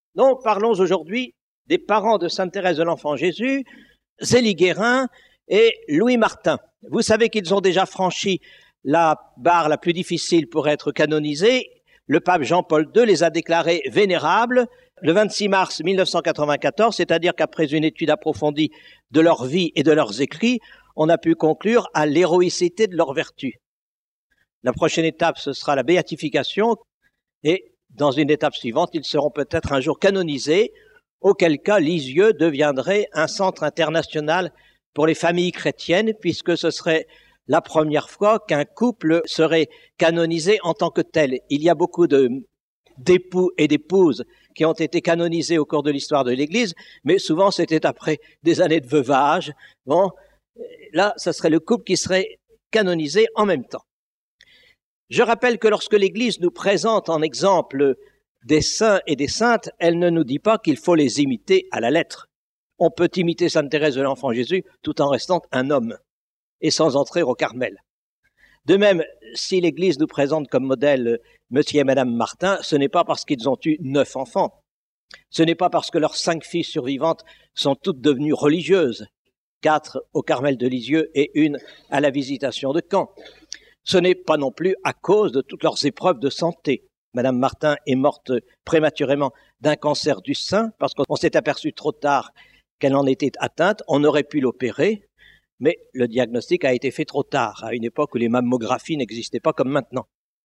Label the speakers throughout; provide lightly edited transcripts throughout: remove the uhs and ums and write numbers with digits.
Speaker 1: Donc, parlons aujourd'hui des parents de Sainte Thérèse de l'Enfant Jésus, Zélie Guérin et Louis Martin. Vous savez qu'ils ont déjà franchi la barre la plus difficile pour être canonisés. Le pape Jean-Paul II les a déclarés vénérables le 26 mars 1994, c'est-à-dire qu'après une étude approfondie de leur vie et de leurs écrits, on a pu conclure à l'héroïcité de leur vertu. La prochaine étape, ce sera la béatification, et dans une étape suivante, ils seront peut-être un jour canonisés, auquel cas Lisieux deviendrait un centre international pour les familles chrétiennes, puisque ce serait la première fois qu'un couple serait canonisé en tant que tel. Il y a beaucoup d'époux et d'épouses qui ont été canonisés au cours de l'histoire de l'Église, mais souvent c'était après des années de veuvage. Bon, là, ce serait le couple qui serait canonisé en même temps. Je rappelle que lorsque l'Église nous présente en exemple des saints et des saintes, elle ne nous dit pas qu'il faut les imiter à la lettre. On peut imiter Sainte Thérèse de l'Enfant Jésus tout en restant un homme et sans entrer au Carmel. De même, si l'Église nous présente comme modèle Monsieur et Madame Martin, ce n'est pas parce qu'ils ont eu 9 enfants. Ce n'est pas parce que leurs 5 filles survivantes sont toutes devenues religieuses, 4 au Carmel de Lisieux et 1 à la Visitation de Caen. Ce n'est pas non plus à cause de toutes leurs épreuves de santé. Madame Martin est morte prématurément d'un cancer du sein parce qu'on s'est aperçu trop tard qu'elle en était atteinte. On aurait pu l'opérer, mais le diagnostic a été fait trop tard, à une époque où les mammographies n'existaient pas comme maintenant.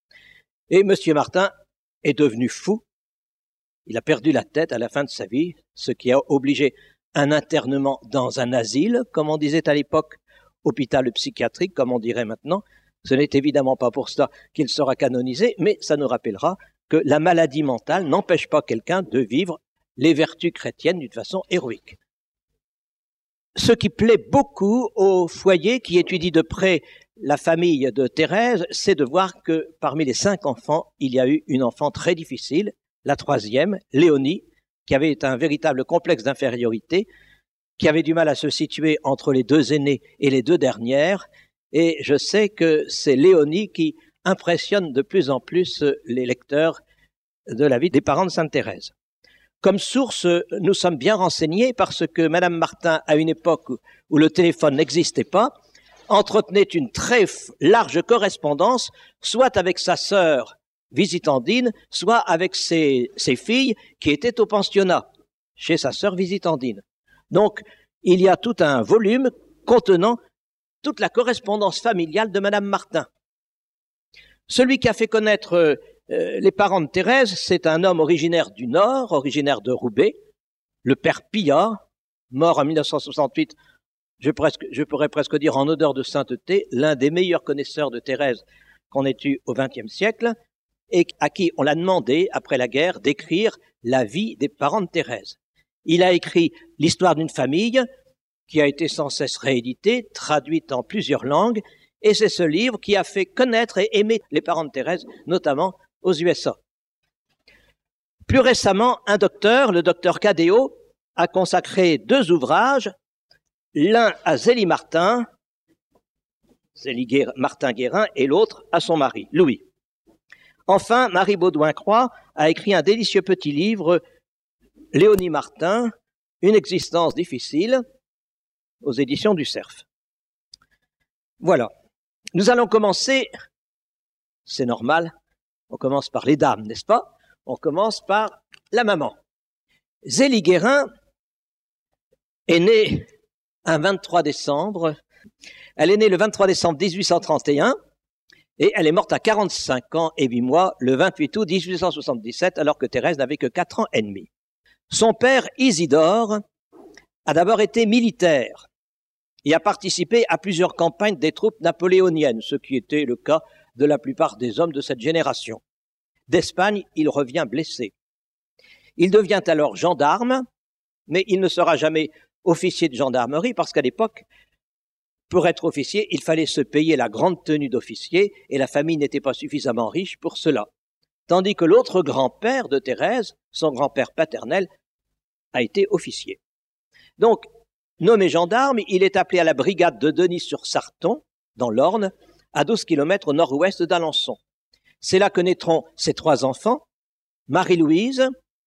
Speaker 1: Et Monsieur Martin est devenu fou. Il a perdu la tête à la fin de sa vie, ce qui a obligé un internement dans un asile, comme on disait à l'époque, hôpital psychiatrique, comme on dirait maintenant. Ce n'est évidemment pas pour cela qu'il sera canonisé, mais ça nous rappellera que la maladie mentale n'empêche pas quelqu'un de vivre les vertus chrétiennes d'une façon héroïque. Ce qui plaît beaucoup aux foyers qui étudient de près la famille de Thérèse, c'est de voir que parmi les 5 enfants, il y a eu une enfant très difficile, la 3e, Léonie, qui avait un véritable complexe d'infériorité, qui avait du mal à se situer entre les 2 aînées et les 2 dernières. Et je sais que c'est Léonie qui impressionne de plus en plus les lecteurs de la vie des parents de Sainte Thérèse. Comme source, nous sommes bien renseignés parce que Madame Martin, à une époque où le téléphone n'existait pas, entretenait une très large correspondance, soit avec sa sœur Visitandine, soit avec ses filles qui étaient au pensionnat, chez sa sœur Visitandine. Donc, il y a tout un volume contenant toute la correspondance familiale de Madame Martin. Celui qui a fait connaître les parents de Thérèse, c'est un homme originaire du Nord, originaire de Roubaix, le père Pillat, mort en 1968, je pourrais presque dire en odeur de sainteté, l'un des meilleurs connaisseurs de Thérèse qu'on ait eu au XXe siècle, et à qui on l'a demandé, après la guerre, d'écrire la vie des parents de Thérèse. Il a écrit l'histoire d'une famille qui a été sans cesse rééditée, traduite en plusieurs langues, et c'est ce livre qui a fait connaître et aimer les parents de Thérèse, notamment aux USA. Plus récemment, un docteur, le docteur Cadéot, a consacré 2 ouvrages, l'un à Zélie Martin Guérin, et l'autre à son mari, Louis. Enfin, Marie Baudouin-Croix a écrit un délicieux petit livre, Léonie Martin, Une existence difficile, aux éditions du Cerf. Voilà. Nous allons commencer, c'est normal, on commence par les dames, n'est-ce pas? On commence par la maman. Zélie Guérin est née un 23 décembre. Elle est née le 23 décembre 1831 et elle est morte à 45 ans et 8 mois le 28 août 1877 alors que Thérèse n'avait que 4 ans et demi. Son père, Isidore, a d'abord été militaire et a participé à plusieurs campagnes des troupes napoléoniennes, ce qui était le cas de la plupart des hommes de cette génération. D'Espagne, il revient blessé. Il devient alors gendarme, mais il ne sera jamais officier de gendarmerie parce qu'à l'époque, pour être officier, il fallait se payer la grande tenue d'officier et la famille n'était pas suffisamment riche pour cela. Tandis que l'autre grand-père de Thérèse, son grand-père paternel, a été officier. Donc, nommé gendarme, il est appelé à la brigade de Denis-sur-Sarton, dans l'Orne, à 12 km au nord-ouest d'Alençon. C'est là que naîtront ses 3 enfants, Marie-Louise,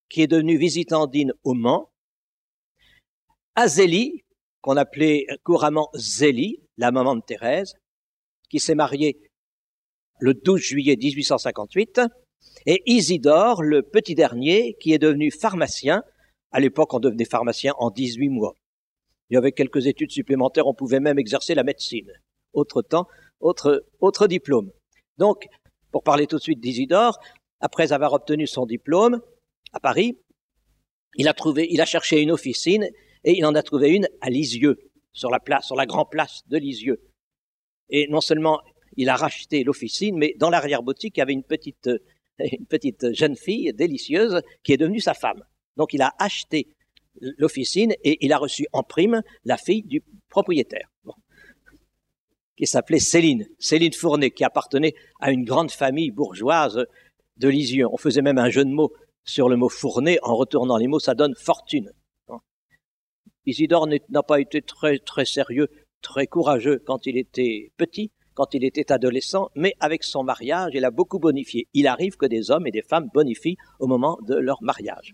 Speaker 1: qui est devenue visitandine au Mans, à Zélie, qu'on appelait couramment Zélie, la maman de Thérèse, qui s'est mariée le 12 juillet 1858, et Isidore, le petit dernier, qui est devenu pharmacien. À l'époque, on devenait pharmacien en 18 mois. Il y avait quelques études supplémentaires, on pouvait même exercer la médecine. Autre temps, autre diplôme. Donc, pour parler tout de suite d'Isidore, après avoir obtenu son diplôme à Paris, il a cherché une officine et il en a trouvé une à Lisieux, sur la grande place de Lisieux. Et non seulement il a racheté l'officine, mais dans l'arrière-boutique, il y avait une petite jeune fille délicieuse qui est devenue sa femme. Donc il a acheté l'officine et il a reçu en prime la fille du propriétaire, qui s'appelait Céline Fournet, qui appartenait à une grande famille bourgeoise de Lisieux. On faisait même un jeu de mots sur le mot Fournet, en retournant les mots, ça donne fortune. Isidore n'a pas été très, très sérieux, très courageux quand il était petit, quand il était adolescent, mais avec son mariage, il a beaucoup bonifié. Il arrive que des hommes et des femmes bonifient au moment de leur mariage.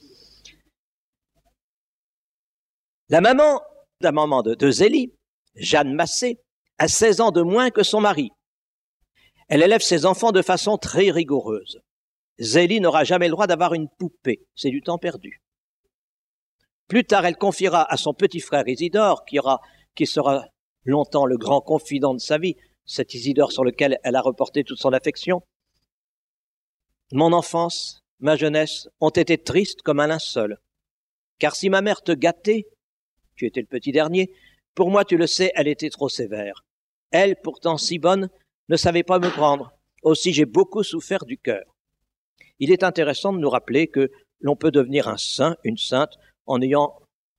Speaker 1: La maman de Zélie, Jeanne Massé, a 16 ans de moins que son mari. Elle élève ses enfants de façon très rigoureuse. Zélie n'aura jamais le droit d'avoir une poupée, c'est du temps perdu. Plus tard, elle confiera à son petit frère Isidore, qui sera longtemps le grand confident de sa vie, cet Isidore sur lequel elle a reporté toute son affection. Mon enfance, ma jeunesse ont été tristes comme un linceul, car si ma mère te gâtait, tu étais le petit dernier, pour moi, tu le sais, elle était trop sévère. Elle, pourtant si bonne, ne savait pas me prendre. Aussi, j'ai beaucoup souffert du cœur. Il est intéressant de nous rappeler que l'on peut devenir un saint, une sainte, en ayant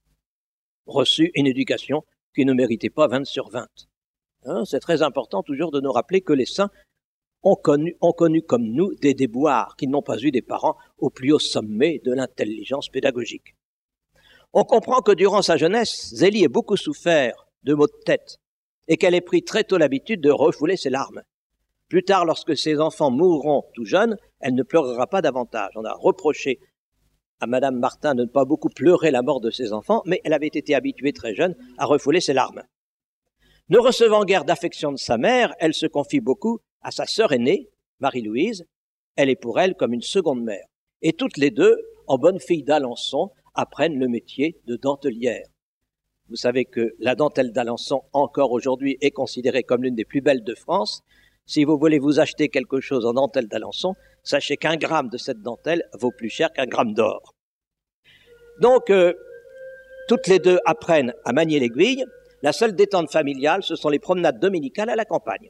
Speaker 1: reçu une éducation qui ne méritait pas 20 sur 20. C'est très important toujours de nous rappeler que les saints ont connu comme nous des déboires, qu'ils n'ont pas eu des parents au plus haut sommet de l'intelligence pédagogique. On comprend que durant sa jeunesse, Zélie ait beaucoup souffert de maux de tête et qu'elle ait pris très tôt l'habitude de refouler ses larmes. Plus tard, lorsque ses enfants mourront tout jeunes, elle ne pleurera pas davantage. On a reproché à Madame Martin de ne pas beaucoup pleurer la mort de ses enfants, mais elle avait été habituée très jeune à refouler ses larmes. Ne recevant guère d'affection de sa mère, elle se confie beaucoup à sa sœur aînée, Marie-Louise. Elle est pour elle comme une seconde mère. Et toutes les deux, en bonnes filles d'Alençon, apprennent le métier de dentelière. Vous savez que la dentelle d'Alençon, encore aujourd'hui, est considérée comme l'une des plus belles de France. Si vous voulez vous acheter quelque chose en dentelle d'Alençon, sachez qu'1 gramme de cette dentelle vaut plus cher qu'1 gramme d'or. Donc, toutes les deux apprennent à manier l'aiguille. La seule détente familiale, ce sont les promenades dominicales à la campagne.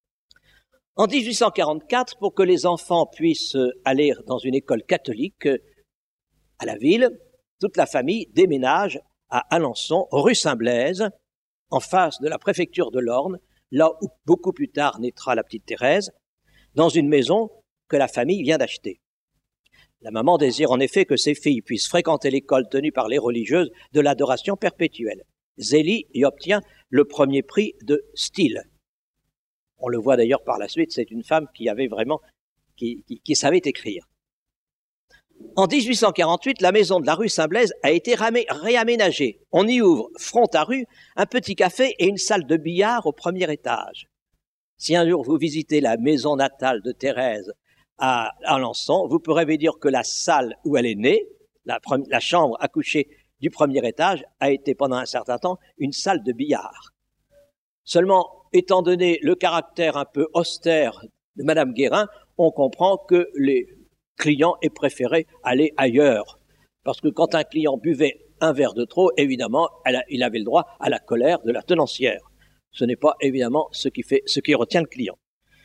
Speaker 1: En 1844, pour que les enfants puissent aller dans une école catholique à la ville, toute la famille déménage à Alençon, rue Saint-Blaise, en face de la préfecture de l'Orne, là où beaucoup plus tard naîtra la petite Thérèse, dans une maison que la famille vient d'acheter. La maman désire en effet que ses filles puissent fréquenter l'école tenue par les religieuses de l'adoration perpétuelle. Zélie y obtient le premier prix de style. On le voit d'ailleurs par la suite, c'est une femme qui avait vraiment, qui savait écrire. En 1848, la maison de la rue Saint-Blaise a été réaménagée. On y ouvre, front à rue, un petit café et une salle de billard au premier étage. Si un jour vous visitez la maison natale de Thérèse à Alençon, vous pourrez vous dire que la salle où elle est née, la chambre à coucher du premier étage, a été pendant un certain temps une salle de billard. Seulement, étant donné le caractère un peu austère de Madame Guérin, on comprend que les clients aient préféré aller ailleurs. Parce que quand un client buvait un verre de trop, évidemment, il avait le droit à la colère de la tenancière. Ce n'est pas évidemment ce qui retient le client.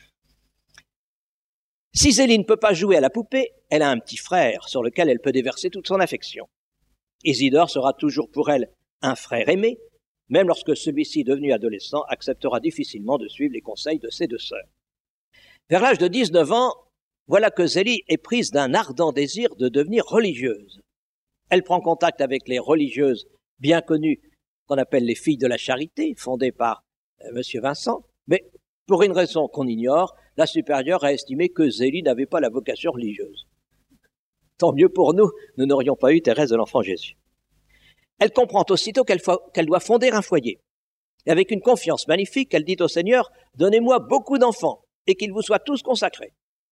Speaker 1: Si Zélie ne peut pas jouer à la poupée, elle a un petit frère sur lequel elle peut déverser toute son affection. Isidore sera toujours pour elle un frère aimé, même lorsque celui-ci, devenu adolescent, acceptera difficilement de suivre les conseils de ses deux sœurs. Vers l'âge de 19 ans, voilà que Zélie est prise d'un ardent désir de devenir religieuse. Elle prend contact avec les religieuses bien connues qu'on appelle les filles de la charité, fondées par Monsieur Vincent, mais pour une raison qu'on ignore, la supérieure a estimé que Zélie n'avait pas la vocation religieuse. Tant mieux pour nous, nous n'aurions pas eu Thérèse de l'Enfant Jésus. Elle comprend aussitôt qu'elle doit fonder un foyer. Et avec une confiance magnifique, elle dit au Seigneur, « Donnez-moi beaucoup d'enfants et qu'ils vous soient tous consacrés. »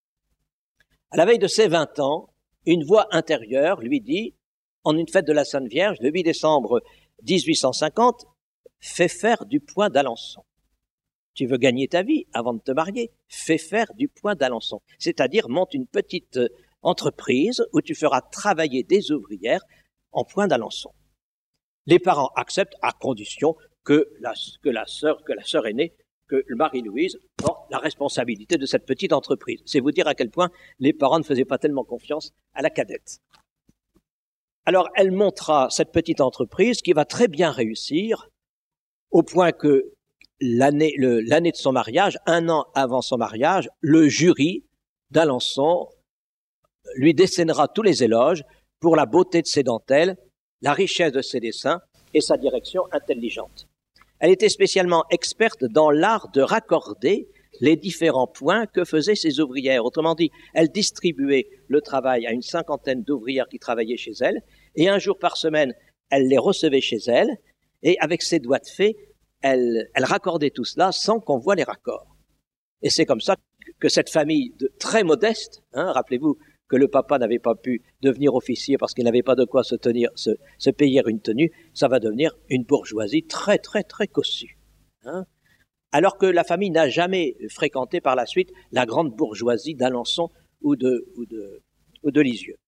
Speaker 1: À la veille de ses 20 ans, une voix intérieure lui dit, en une fête de la Sainte Vierge, le 8 décembre 1850, « Fais faire du poing d'Alençon. Tu veux gagner ta vie avant de te marier, fais faire du poing d'Alençon. » C'est-à-dire, monte une petite entreprise où tu feras travailler des ouvrières en poing d'Alençon. Les parents acceptent à condition que la sœur aînée, que Marie-Louise porte la responsabilité de cette petite entreprise. C'est vous dire à quel point les parents ne faisaient pas tellement confiance à la cadette. Alors, elle montera cette petite entreprise qui va très bien réussir, au point que l'année de son mariage, 1 an avant son mariage, le jury d'Alençon lui décernera tous les éloges pour la beauté de ses dentelles, la richesse de ses dessins et sa direction intelligente. Elle était spécialement experte dans l'art de raccorder les différents points que faisaient ses ouvrières. Autrement dit, elle distribuait le travail à une 50aine d'ouvrières qui travaillaient chez elle, et 1 jour par semaine, elle les recevait chez elle, et avec ses doigts de fée, elle raccordait tout cela sans qu'on voie les raccords. Et c'est comme ça que cette famille très modeste, rappelez-vous que le papa n'avait pas pu devenir officier parce qu'il n'avait pas de quoi se payer une tenue, ça va devenir une bourgeoisie très, très, très cossue. Alors que la famille n'a jamais fréquenté par la suite la grande bourgeoisie d'Alençon ou de Lisieux.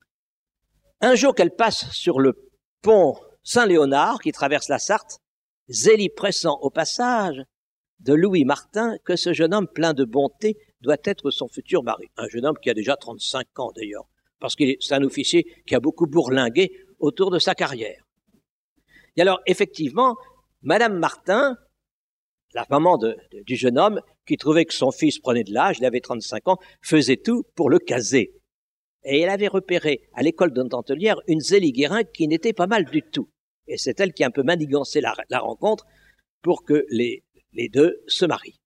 Speaker 1: Un jour qu'elle passe sur le pont Saint-Léonard qui traverse la Sarthe, Zélie pressant au passage de Louis Martin que ce jeune homme plein de bonté doit être son futur mari. Un jeune homme qui a déjà 35 ans d'ailleurs, parce que c'est un officier qui a beaucoup bourlingué autour de sa carrière. Et alors, effectivement, Madame Martin, la maman du jeune homme, qui trouvait que son fils prenait de l'âge, il avait 35 ans, faisait tout pour le caser. Et elle avait repéré à l'école de Tantelière une Zélie Guérin qui n'était pas mal du tout. Et c'est elle qui a un peu manigancé la rencontre pour que les deux se marient.